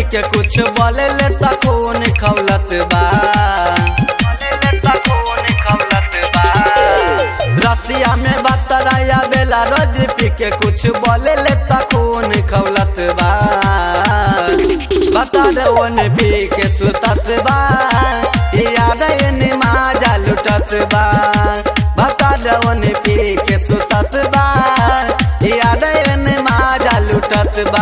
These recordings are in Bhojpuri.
के कुछ बोले ले त खून खौलत बा, रसिया में बतराया बेला रोज पी के कुछ बोले ले त खून खौलत बा, बता दे ओने पी के सुतत बा, याद एने माजा लुटत बा, बता दे ओने पी के सुतत बा, याद एने माजा लुटत बा।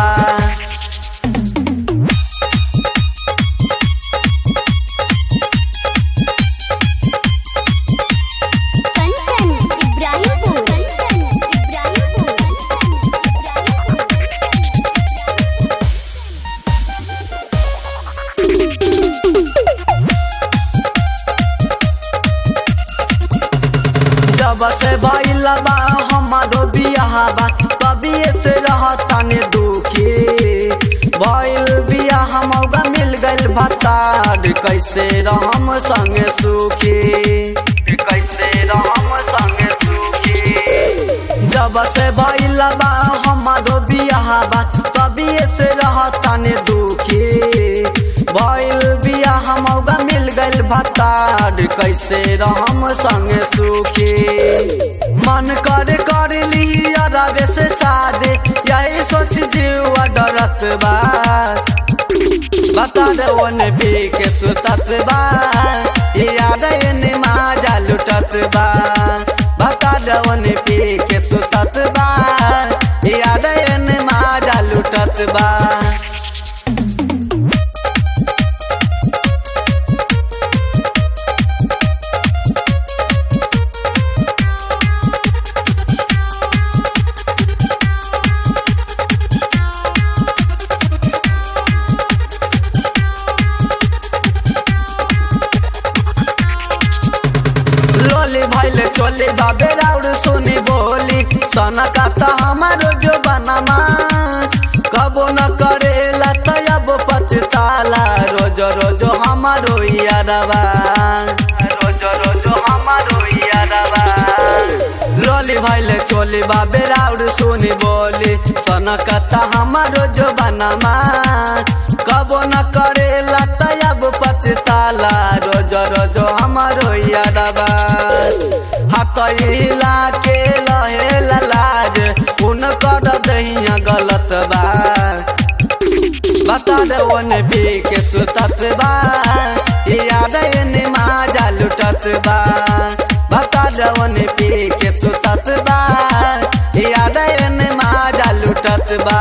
जब से भइल बा हमारो बियाह बा तभी से रहताने दुखी, भइल बियाह मौका मिल गइल भतार कैसे रहम संगे सुखी, कैसे रहम संगे सुखी। जब से भइल बा हमारो बियाह बा तभी से रहताने दुखी, भइल बियाह मौका मिल गइल भतार कैसे रहम संगे सुखी। मन कर ली अरबे से शादी यही सोच जीवा डरत बा, बता दे ओने पी के सुतत बा, याद एने माजा लुटत बा, बता दे ओने पी के सुतत बा, याद एने माजा लुटत बा। भइले चोली बाबे राउर सुनी बोली सनकाता हमारो जो बनमा, कबो न करेला तब पछताला, रोज रोज हमारो यारबा, रोज रोज हमारो यारबा। लोली भइले चोली बाबे राउर सुनी बोली सनकाता हमारो जो बनमा, कबो न करेला तब पछताला, रोज रोज हमारो यारबा। हतैला के लहे लाज उनकर दहिया गलत बा, बता दे ओने पी के सुतत बा, याद एने माजा लुटत बा, बता दे ओने पी के सुतत बा, याद एने माजा लुटत बा।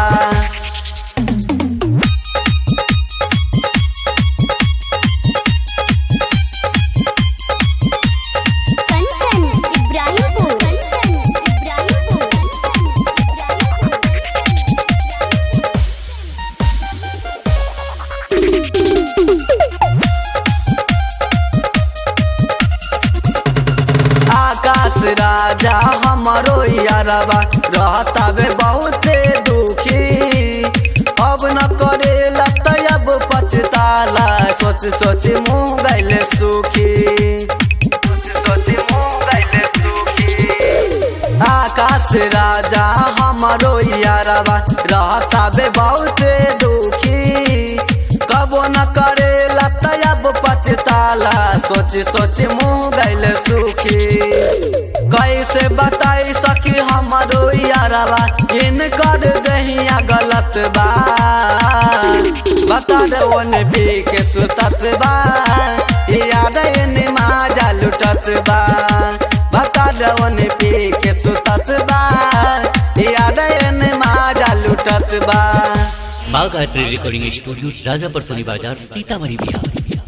आकाश राजा हमारो यारबा रहता बे बहुते दुखी, अब न करेला तब पछताला, सोच सोच मुँह गइले सुखी, सोच सोच मुँह गइले सुखी। आकाश राजा हमारो यारबा रहता बे बहुते दुखी, कबो न करेला तब पछताला, सोच सोच मुँह गइले सुखी। कैसे बताई सकी हमारो यारबा इनकर दहिया गलत बा, बता दे ओने पी के सुतत बा, याद एने माजा लुटत बा, बता दे ओने पी के सुतत बा, याद एने माजा लुटत बा। Bagh art recording studio Rajapur Soni बाजार सीतामढ़ी बिहार।